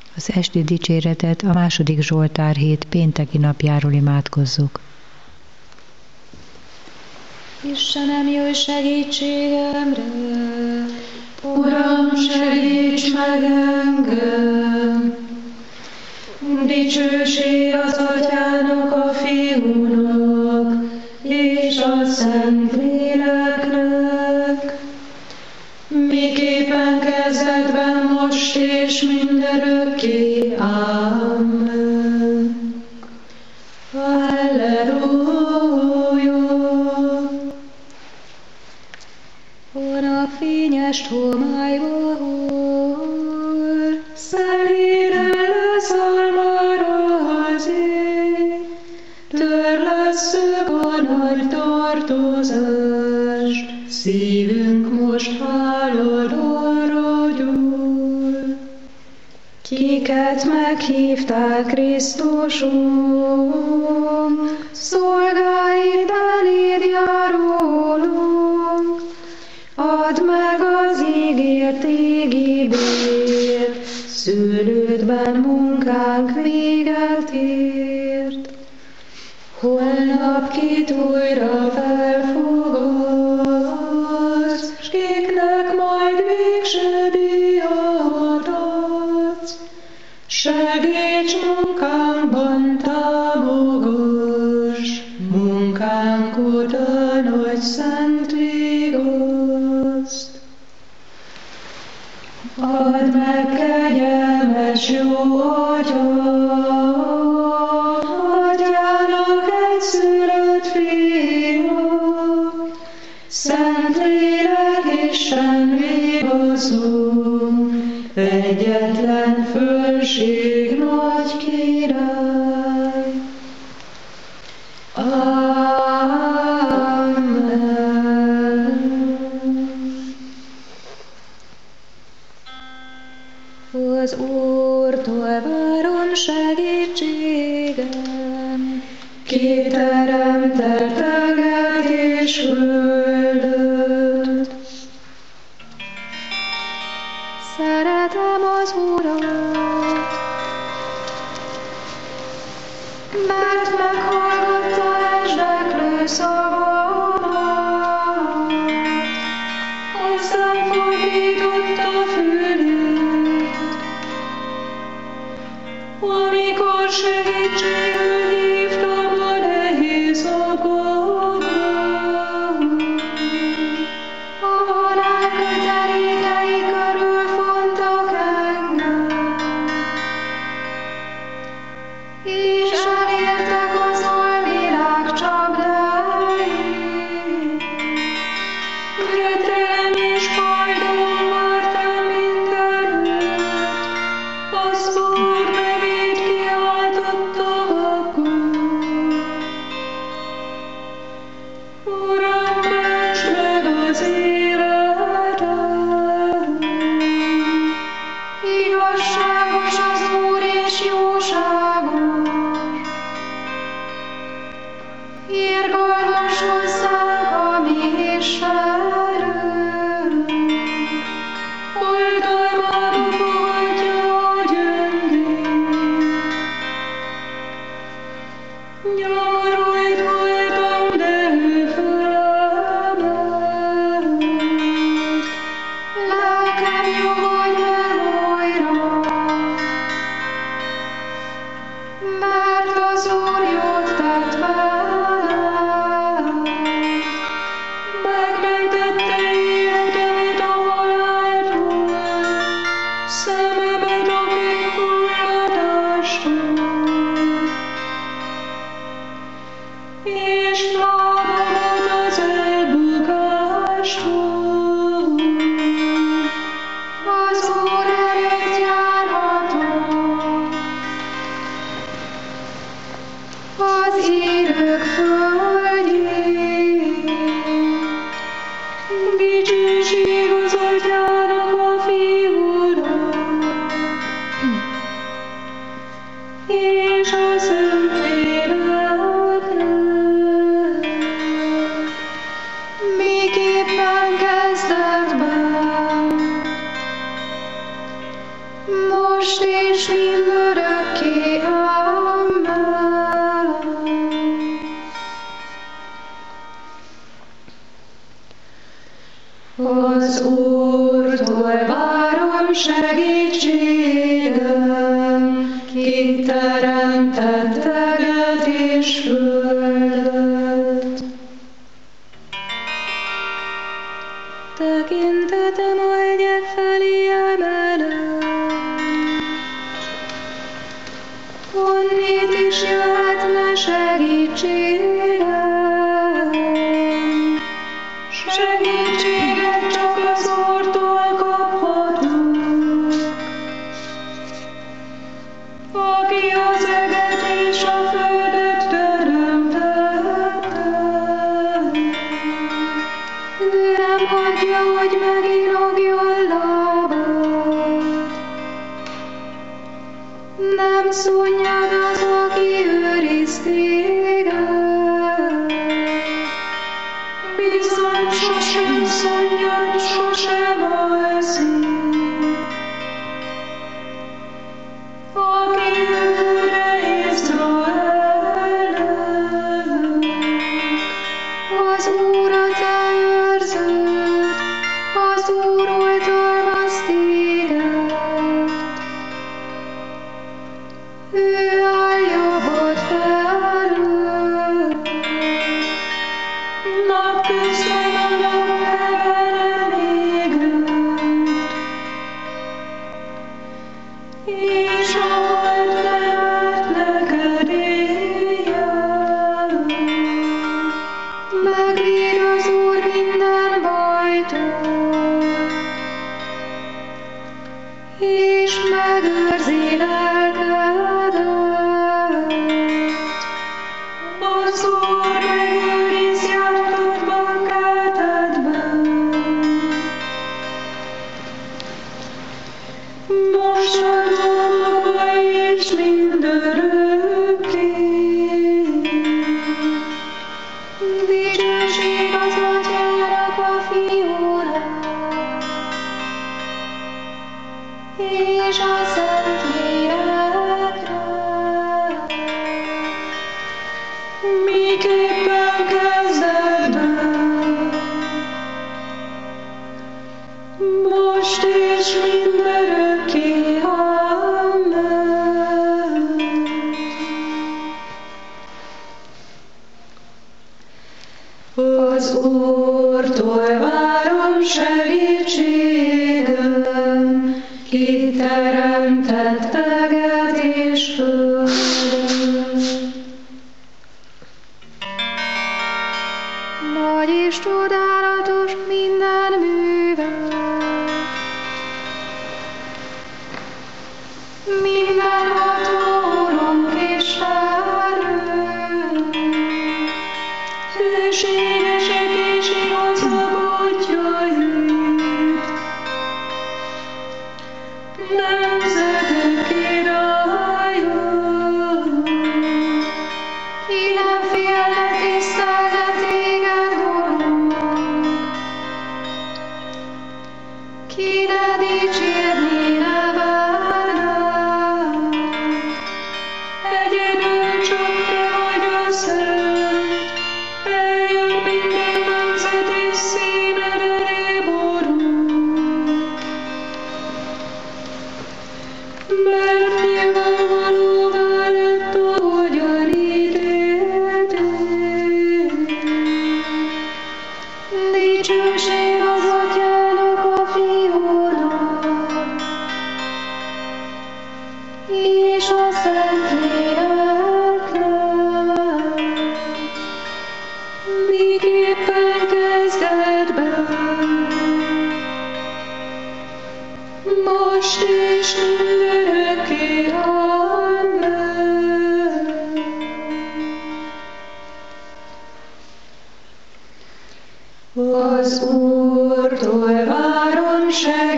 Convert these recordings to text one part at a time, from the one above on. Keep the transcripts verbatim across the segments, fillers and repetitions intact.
Az esti dicséretet a második Zsoltár hét pénteki napjáról imádkozzuk. Istenem, jöjj segítségemre! Uram, segíts meg engem! Dicsőség az Atyának, a Fiúnak, és a Szentléleknek, miképpen kezdetben, most és mindörökké. Amen. Halleluja! A napfényes homályba hol, szelíre leszalmarva az ég, törlesszük a nagy tartozást, szívünk most háladóra gyúl. Kiket meghívták Krisztusunk, szolgáid eléd járulunk, add meg az ígért égi bért, szőlődben munkánk véget ért. Holnap kit újra felfogadsz, s kiknek majd végső díjat adsz. Segíts munkánkban, támogass, munkánk után, hogy szent vigaszt. Add meg kegyelmes jó Atyát, Atyának egyszülött Fiúnak, Szentlélek Isten vigaszunk, egyetlen fölség nagy király. Az Úrtól várom segítségem, ki teremtett eget és földöt. Szeretem az Urat, mert meghallgatta esdeklő szavamat, hozzám fordította fülét. Amikor segítségül hívtam a nehéz napokban, a halál kötelékei körül fontak engem, és elértek az alvilág csapdái. Gyötrelem és fájdalom vártam mindenütt, az Úr nevét kiáltottam akkor. Uram, ments meg az életem! Igazságos az Úr és jóságos, irgalmas hozzánk a mi Istenünk, oltalmába fogadja a gyöngét. Nyomorult voltam, de ő fölemelt, lelkem nyugodj meg újra, mert az Úr jót tett velem, megmentette életemet a haláltól, szememet a kifulladásról, és lábamat az elbukástól. Az Úr előtt járhatok, az élők földjén. Dicsőség az Atyának, a Fiúnak, most és mindörökké. Amen. Az Úrtól várom segítségem, ki teremtett teget és földet. Tekintetem oldják felé emelem, honnét is jöhetne segítségem. Segítséget csak az Úrtól kaphatok, aki az eget és a földet teremtette. Ő nem hagyja, hogy meginogjon lábad, nem szunnyad az, aki őriz téged. Bizony sosem szunnyad, sosem alszik, aki őre Izraelnek. Az Úr a te őrződ, az Úr oltalmaz téged. Ő áll jobbod felől, napközben a nap heveren égőd, és a hold nem árt neked éjjel. Megvéd az Úr minden bajtól, és megőrzi lelkedet. Az Úr megőriz jártatban keltedben, most a dolgokba és mindörökké. Dicsőség az Atyának, a Fiúnak, és a Szentléleknek, miképpen kezdetben, most és mindörökké. Amen. Az Úrtól várom segítségem, ki teremtett teget és földet. Nagy és csodálatos minden műve, minden hatalomk és erő, hőségesek és igazak útjaid, nemzetek királya, ki nem félne tisztelne téged, Urunk, ki ne dicsérné nevedet. Egyedül csak te vagy a Szent, eljön minden nemzet és színed elé borul. Mert nyilvánvalóvá lett, ahogyan ítéltél. Dicsőség az Atyának, a Fiúnak, és a Szentléleknek, miképpen kezdetben, most és mindörökké. Amen. Az Úrtól várom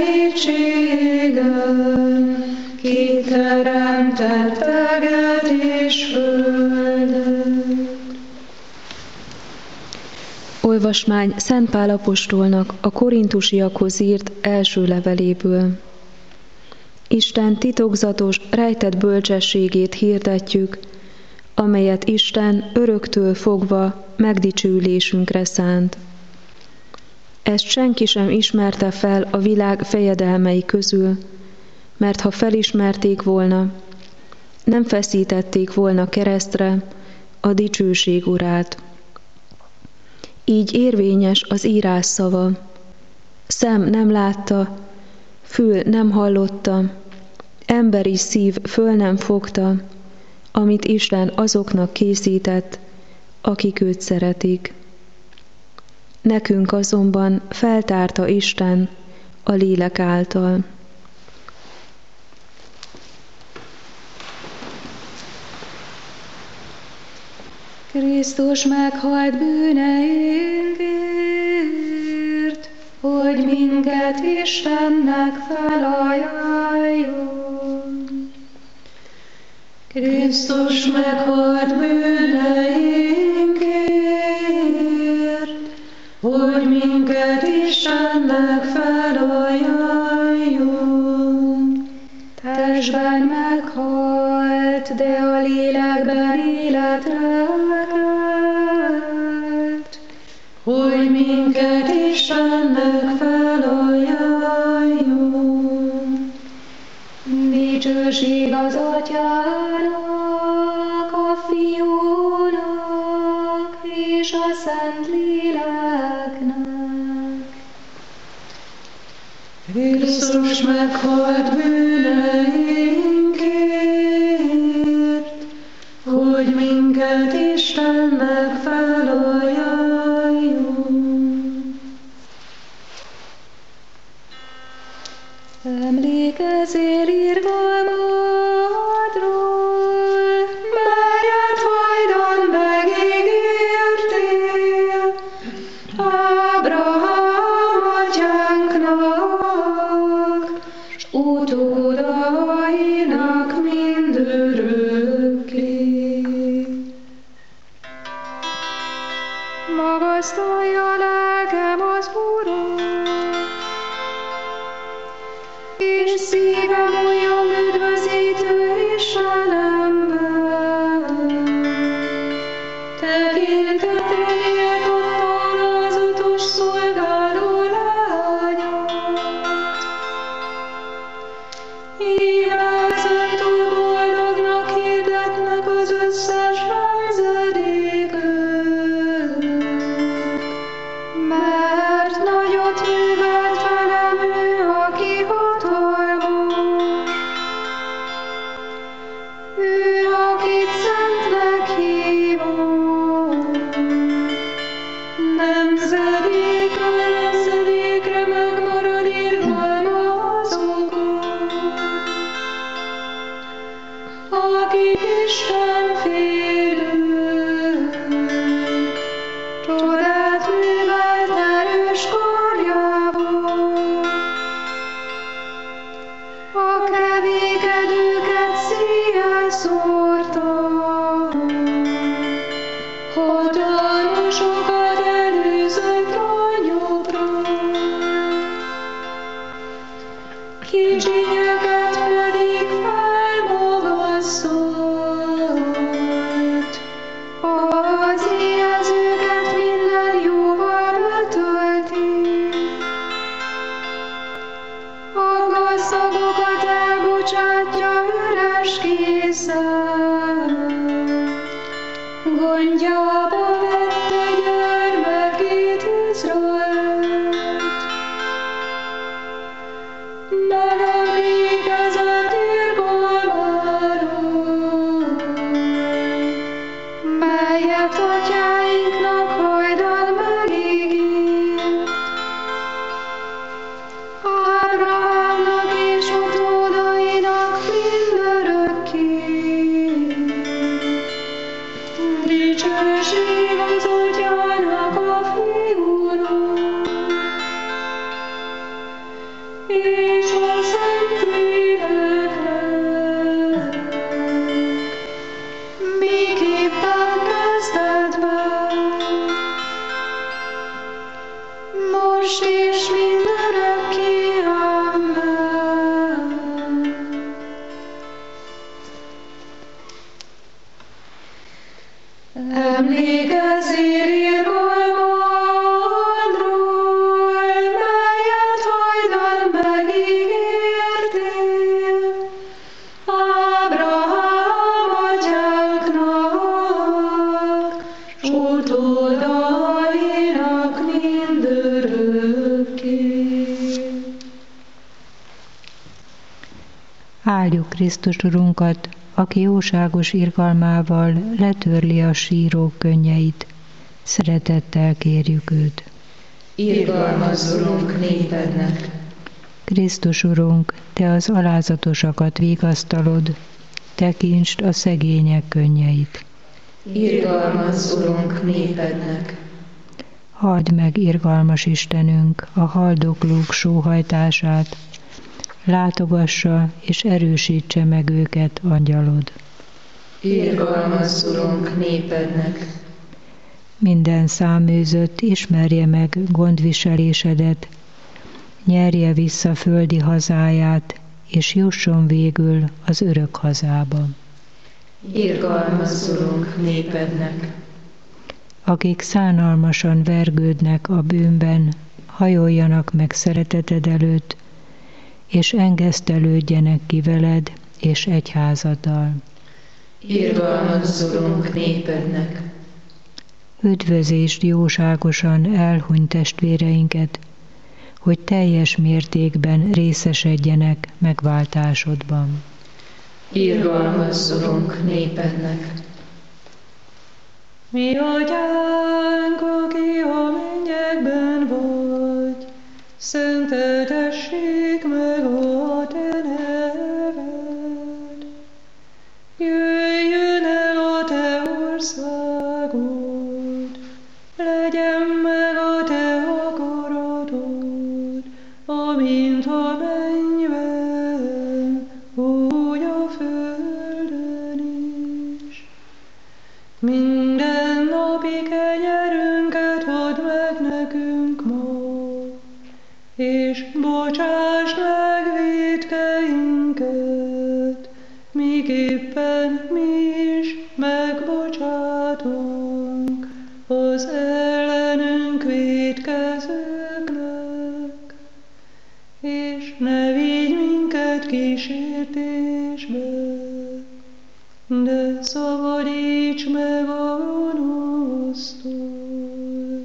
segítségem, ki teremtett teget és földet. Olvasmány Szent Pál apostolnak a korintusiakhoz írt első leveléből. Isten titokzatos, rejtett bölcsességét hirdetjük, amelyet Isten öröktől fogva megdicsőlésünkre szánt. Ezt senki sem ismerte fel a világ fejedelmei közül, mert ha felismerték volna, nem feszítették volna keresztre a dicsőség urát. Így érvényes az írás szava: szem nem látta, fül nem hallotta, emberi szív föl nem fogta, amit Isten azoknak készített, akik őt szeretik. Nekünk azonban feltárta Isten a lélek által. Krisztus meghalt bűneinkért, hogy minket Istennek felajánljon. Krisztus meghalt bűneinkért, hogy minket Istennek felajánljon. Testben meghalt, de a lélekben életre kelt, hogy minket Istennek felajánljon. Dicsőség az Atyának, a Fiúnak és a Szent Léleknek. Krisztus meghalt bűneinkért, hogy minket Istennek felajánljon. Emlékezzél irgalmadról, melyet hajdan megígértél Ábrahám atyánknak, s utódainak mindörökké. Magasztalja lelkem az Urat, és szívem újjon üdvözítő Istenemben. Tekintetén írtottam az utas szolgáló lányat. Íme ezentúl boldognak hirdetnek az összes nemzedékök, mert nagyot művelt velem ő, aki hatalmas. Ő, akit szentnek hívott, nemzedékről nemzedékre megmarad irgalma azokon, akik Isten félők. Csodát művelt erős karjával, a kevékedőket széjjel szórta, hatalmasokat előzött ranyokra, kicsinyeket pedig felmagasszolt, az éhezőket minden jóval betölti. A gazdagokat elbocsátja üres kézzel, gondjába vette gyermekét Izraelt. Megemlékezett irgalmáról, melyet atyáinknak hajdan megígért. Ábrahámnak és utódainak mindörökké. Dicsőség Emlékezzél irgalmadról, melyet hajdan megígértél Ábrahám atyánknak, s utódainak mindörökké. Áldjuk Krisztus Urunkat, aki jóságos irgalmával letörli a sírók könnyeit. Szeretettel kérjük őt. Irgalmazz, Urunk, népednek. Krisztus Urunk, te az alázatosakat vigasztalod, tekintsd a szegények könnyeit. Irgalmazz, Urunk, népednek. Halld meg, irgalmas Istenünk, a haldoklók sóhajtását, látogassa és erősítse meg őket angyalod. Irgalmazz, Urunk, népednek. Minden száműzött ismerje meg gondviselésedet, nyerje vissza földi hazáját, és jusson végül az örök hazába. Irgalmazz, Urunk, népednek. Akik szánalmasan vergődnek a bűnben, hajoljanak meg szereteted előtt, és engesztelődjenek ki veled és egyházaddal. Irgalmazz, Urunk, népednek. Üdvözésd jóságosan elhunyt testvéreinket, hogy teljes mértékben részesedjenek megváltásodban. Irgalmazz, Urunk, népednek. Mi atyánk, aki a mennyekben vagy, szenteltessék meg a te neved. Jöjjön el a te országod, legyen meg a te akaratod, amint a mennyben, úgy a földön is. Minden napi kenyerünket add meg nekünk ma, és bocsásd meg vétkeinket, miképpen mi is megbocsátunk az ellenünk vétkezőknek, és ne vigy minket kísértésbe, de szabadíts meg a gonosztól.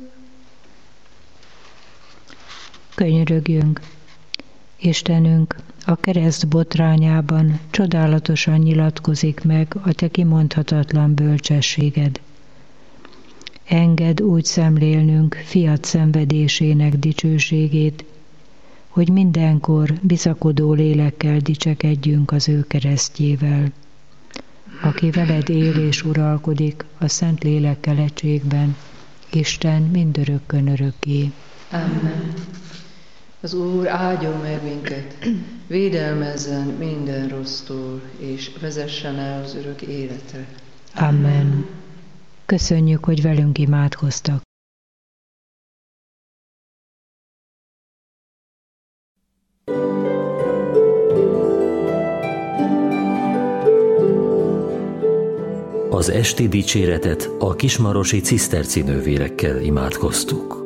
Könyörögjünk! Istenünk, a kereszt botrányában csodálatosan nyilatkozik meg a te kimondhatatlan bölcsességed. Engedd úgy szemlélnünk fiat szenvedésének dicsőségét, hogy mindenkor bizakodó lélekkel dicsekedjünk az ő keresztjével, aki veled él és uralkodik a szent lélekkel egységben, Isten mindörökkön örökké. Amen. Az Úr áldjon meg minket, védelmezzen minden rossztól, és vezessen el az örök életre. Amen. Köszönjük, hogy velünk imádkoztak. Az esti dicséretet a kismarosi ciszterci nővérekkel imádkoztuk.